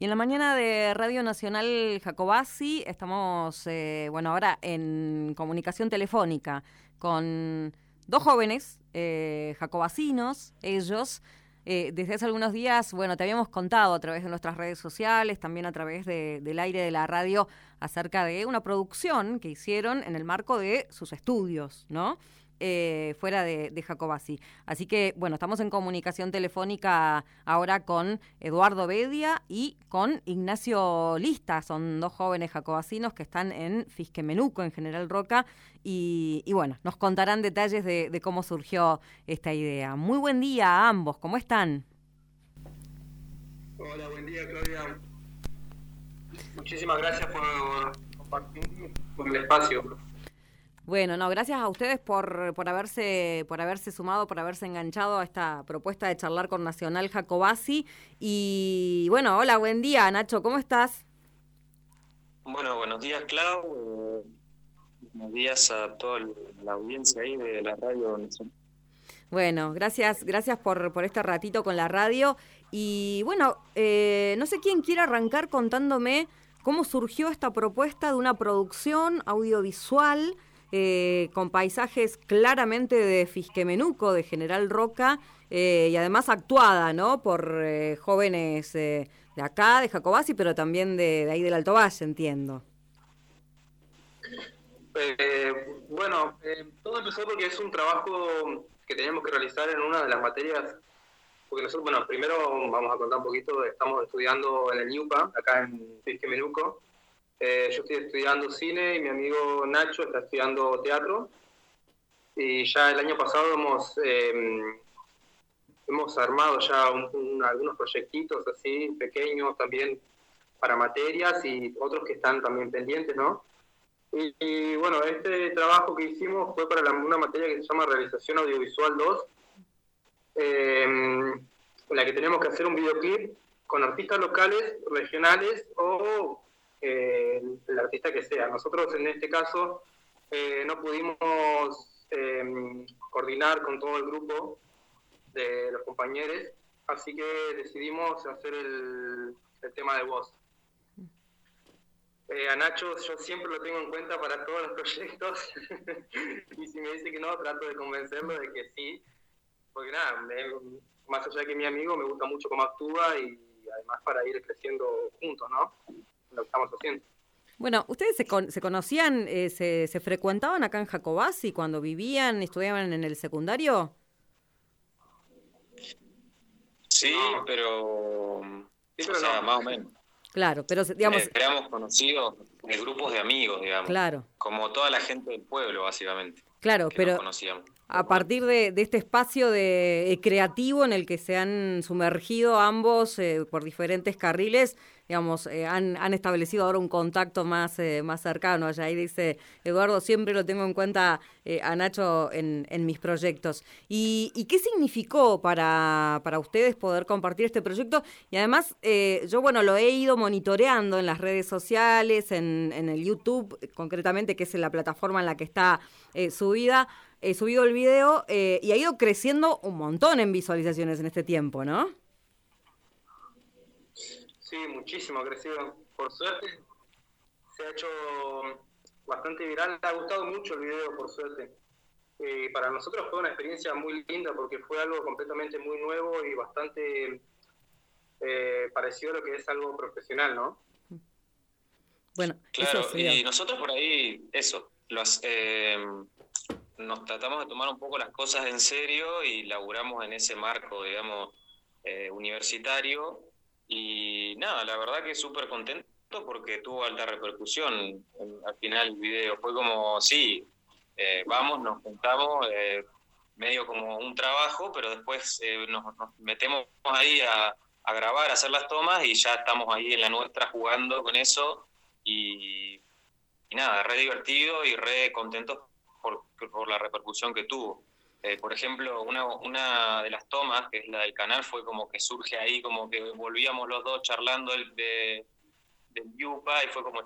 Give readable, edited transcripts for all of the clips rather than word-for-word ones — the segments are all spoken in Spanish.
Y en la mañana de Radio Nacional Jacobasi estamos, ahora en comunicación telefónica con dos jóvenes jacobasinos, ellos. Desde hace algunos días, te habíamos contado a través de nuestras redes sociales, también a través del aire de la radio, acerca de una producción que hicieron en el marco de sus estudios, ¿no? Fuera de Jacobasi. Así que, estamos en comunicación telefónica ahora con Eduardo Bedia y con Ignacio Lista. Son dos jóvenes jacobasinos que están en Fisquemenuco, en General Roca, y nos contarán detalles de cómo surgió esta idea. Muy buen día a ambos, ¿cómo están? Hola, buen día, Claudia. Muchísimas gracias por compartir por el espacio. Gracias a ustedes por haberse sumado, por haberse enganchado a esta propuesta de charlar con Nacional Jacobasi. Y hola, buen día, Nacho, ¿cómo estás? Bueno, buenos días, Clau. Buenos días a toda la audiencia ahí de la radio. Bueno, gracias por este ratito con la radio. Y no sé quién quiere arrancar contándome cómo surgió esta propuesta de una producción audiovisual con paisajes claramente de Fisquemenuco, de General Roca, y además actuada, ¿no?, por jóvenes de acá, de Jacobasi, pero también de ahí del Alto Valle, entiendo. Todo empezó porque es un trabajo que teníamos que realizar en una de las materias, porque nosotros, primero vamos a contar un poquito, estamos estudiando en el ñupa, acá en Fisquemenuco. Yo estoy estudiando cine y mi amigo Nacho está estudiando teatro, y ya el año pasado hemos armado ya algunos proyectitos así pequeños también para materias y otros que están también pendientes, ¿no? Y este trabajo que hicimos fue para una materia que se llama Realización Audiovisual 2, en la que tenemos que hacer un videoclip con artistas locales, regionales o el artista que sea. Nosotros en este caso no pudimos coordinar con todo el grupo de los compañeros, así que decidimos hacer el tema de voz. A Nacho yo siempre lo tengo en cuenta para todos los proyectos y si me dice que no, trato de convencerlo de que sí, porque más allá de que mi amigo, me gusta mucho cómo actúa y además para ir creciendo juntos, ¿no? Lo que estamos haciendo. ¿Ustedes se conocían, se frecuentaban acá en Jacobasi cuando vivían, estudiaban en el secundario? Sí, no. pero no. Más o menos. Claro, pero digamos... éramos conocidos de grupos de amigos, digamos. Claro. Como toda la gente del pueblo, básicamente. Claro, pero nos conocíamos. A partir de este espacio creativo en el que se han sumergido ambos por diferentes carriles, digamos, han establecido ahora un contacto más cercano. Allá ahí dice Eduardo, siempre lo tengo en cuenta a Nacho en mis proyectos. ¿Y qué significó para ustedes poder compartir este proyecto? Y además, yo lo he ido monitoreando en las redes sociales, en el YouTube, concretamente, que es la plataforma en la que está subido el video, y ha ido creciendo un montón en visualizaciones en este tiempo, ¿no? Sí, muchísimo ha crecido. Por suerte se ha hecho bastante viral, ha gustado mucho el video, por suerte. Para nosotros fue una experiencia muy linda porque fue algo completamente muy nuevo y bastante parecido a lo que es algo profesional, ¿no? Claro, y nosotros por ahí, nos tratamos de tomar un poco las cosas en serio y laburamos en ese marco, digamos, universitario. Y la verdad que súper contento porque tuvo alta repercusión al final el video. Fue como, nos juntamos, medio como un trabajo, pero después nos metemos ahí a grabar, a hacer las tomas y ya estamos ahí en la nuestra jugando con eso. Y re divertido y re contentos por la repercusión que tuvo. Por ejemplo, una de las tomas, que es la del canal, fue como que surge ahí, como que volvíamos los dos charlando del Yupa, y fue como,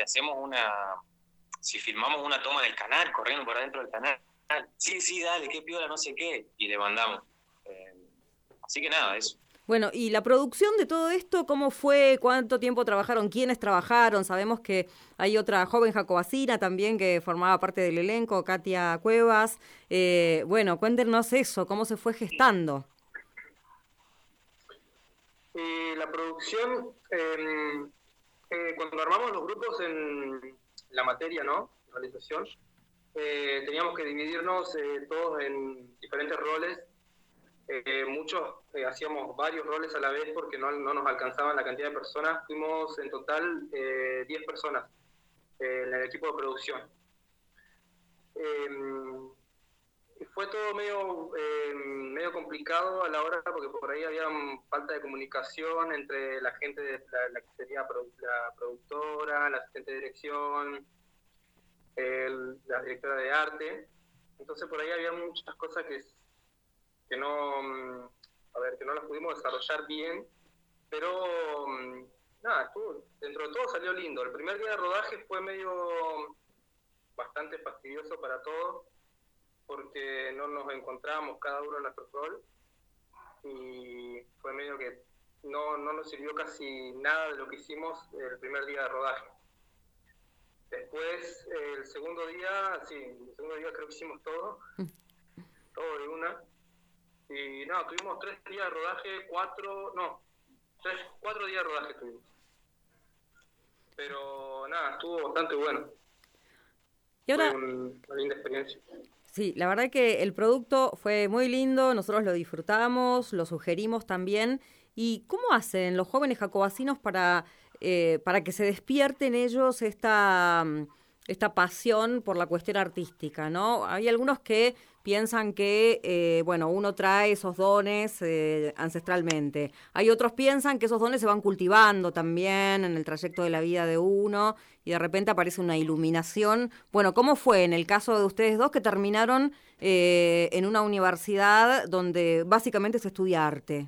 si filmamos una toma del canal, corriendo por adentro del canal, sí, dale, qué piola, no sé qué, y le mandamos. Así que eso. Bueno, y la producción de todo esto, ¿cómo fue? ¿Cuánto tiempo trabajaron? ¿Quiénes trabajaron? Sabemos que hay otra joven jacobacina también que formaba parte del elenco, Katia Cuevas. Bueno, cuéntenos eso, ¿cómo se fue gestando? La producción, cuando armamos los grupos en la materia, ¿no? Realización, teníamos que dividirnos todos en diferentes roles. Muchos hacíamos varios roles a la vez porque no nos alcanzaban la cantidad de personas. Fuimos en total 10 personas en el equipo de producción. Fue todo medio complicado a la hora porque por ahí había falta de comunicación entre la gente de la que sería la productora, la asistente de dirección, la directora de arte. Entonces por ahí había muchas cosas que no las pudimos desarrollar bien, pero nada, dentro de todo salió lindo. El primer día de rodaje fue bastante fastidioso para todos, porque no nos encontrábamos cada uno en nuestro rol, y fue medio que no nos sirvió casi nada de lo que hicimos el primer día de rodaje. Después, el segundo día creo que hicimos todo de una. Y no, tuvimos 3 días de rodaje, 4 días de rodaje tuvimos. Pero nada, estuvo bastante bueno. Y ahora, fue una linda experiencia. Sí, la verdad que el producto fue muy lindo, nosotros lo disfrutamos, lo sugerimos también. ¿Y cómo hacen los jóvenes jacobacinos para que se despierte en ellos esta pasión por la cuestión artística, ¿no? Hay algunos que piensan que, uno trae esos dones ancestralmente. Hay otros piensan que esos dones se van cultivando también en el trayecto de la vida de uno y de repente aparece una iluminación. Bueno, ¿cómo fue en el caso de ustedes dos que terminaron en una universidad donde básicamente se estudia arte?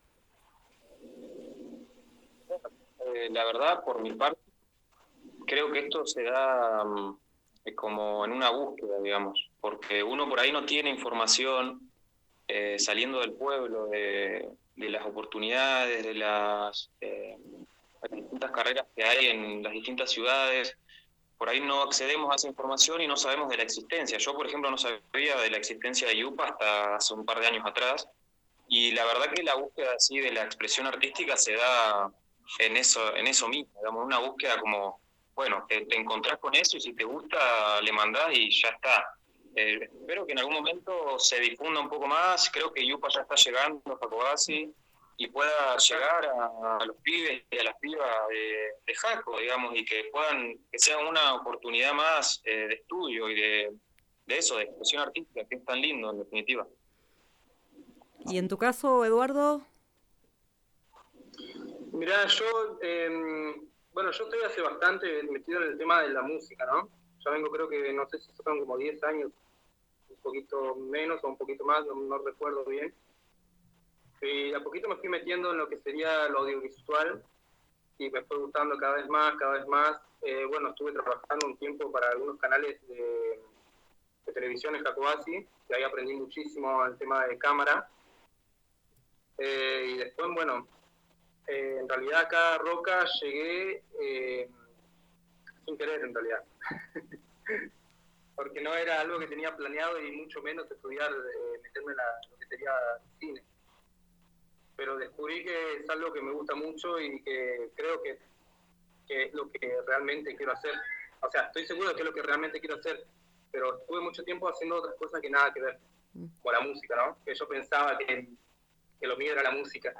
La verdad, por mi parte, creo que esto se da como en una búsqueda, digamos, porque uno por ahí no tiene información saliendo del pueblo de las oportunidades, de las distintas carreras que hay en las distintas ciudades. Por ahí no accedemos a esa información y no sabemos de la existencia. Yo, por ejemplo, no sabía de la existencia de IUPA hasta hace un par de años atrás, y la verdad que la búsqueda así de la expresión artística se da en eso mismo, digamos, una búsqueda como, bueno, te encontrás con eso y si te gusta le mandás y ya está. Espero que en algún momento se difunda un poco más. Creo que IUPA ya está llegando a Jacobasi y pueda llegar a los pibes y a las pibas de Jaco, digamos, y que sea una oportunidad más de estudio y de eso, de expresión artística, que es tan lindo en definitiva. ¿Y en tu caso, Eduardo? Mirá, yo estoy hace bastante metido en el tema de la música, ¿no? Ya vengo, creo que, no sé si son como 10 años, un poquito menos o un poquito más, no recuerdo bien. Y a poquito me fui metiendo en lo que sería lo audiovisual y me fue gustando cada vez más. Estuve trabajando un tiempo para algunos canales de televisión en Jacobasi, que ahí aprendí muchísimo el tema de cámara. Y después, en realidad acá a Roca llegué sin querer, en realidad. Porque no era algo que tenía planeado y mucho menos estudiar, meterme en lo que sería cine. Pero descubrí que es algo que me gusta mucho y que creo que es lo que realmente quiero hacer. O sea, estoy seguro de que es lo que realmente quiero hacer, pero estuve mucho tiempo haciendo otras cosas que nada que ver con la música, ¿no? Que yo pensaba que lo mío era la música.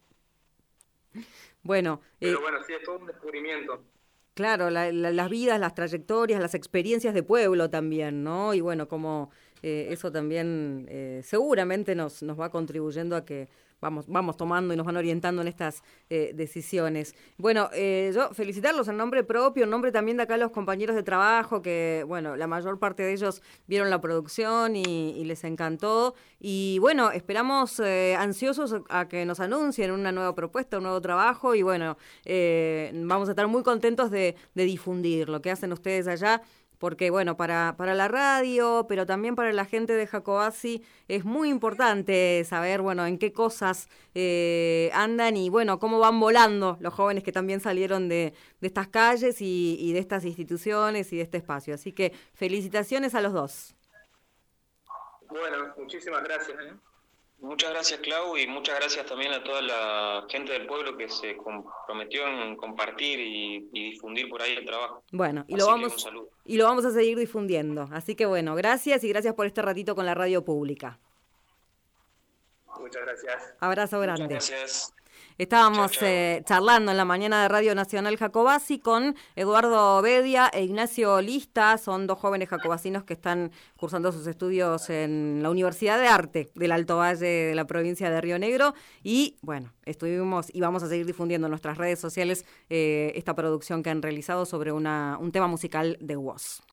Bueno, pero sí, es todo un descubrimiento. Claro, las vidas, las trayectorias, las experiencias de pueblo también, ¿no? Y bueno, como eso también seguramente nos va contribuyendo a que vamos tomando y nos van orientando en estas decisiones. Bueno, yo felicitarlos en nombre propio, en nombre también de acá los compañeros de trabajo, que bueno, la mayor parte de ellos vieron la producción y les encantó. Y bueno, esperamos ansiosos a que nos anuncien una nueva propuesta, un nuevo trabajo, y bueno, vamos a estar muy contentos de difundir lo que hacen ustedes allá, porque bueno, para la radio, pero también para la gente de Jacobasi es muy importante saber, bueno, en qué cosas andan y bueno, cómo van volando los jóvenes que también salieron de estas calles y de estas instituciones y de este espacio. Así que felicitaciones a los dos. Bueno, muchísimas gracias. Muchas gracias, Clau, y muchas gracias también a toda la gente del pueblo que se comprometió en compartir y difundir por ahí el trabajo. Bueno, y un lo vamos a seguir difundiendo. Así que bueno, gracias y gracias por este ratito con la radio pública. Muchas gracias. Abrazo grande. Muchas gracias. Estábamos Chau, chau. charlando en la mañana de Radio Nacional Jacobasi con Eduardo Bedia e Ignacio Lista. Son dos jóvenes jacobasinos que están cursando sus estudios en la Universidad de Arte del Alto Valle de la provincia de Río Negro. Y bueno, estuvimos y vamos a seguir difundiendo en nuestras redes sociales esta producción que han realizado sobre un tema musical de WOS.